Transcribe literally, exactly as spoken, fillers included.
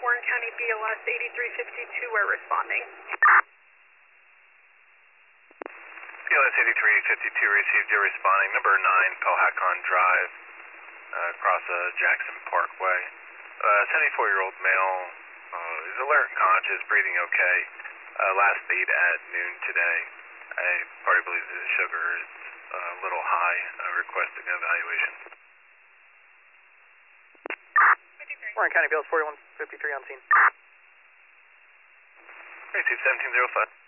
Warren County B L S eighty-three fifty-two, we're responding. B L S eighty-three fifty-two received, you're responding. Number nine, Pelhacon Drive, uh, across uh, Jackson Parkway. Uh, seventy-four-year-old male uh, is alert and conscious, breathing okay. Uh, last seen at noon today. I party believes his sugar is uh, a little high. Uh, requesting evaluation. Warren County B L S forty-one fifty-three on scene. Received seventeen oh five.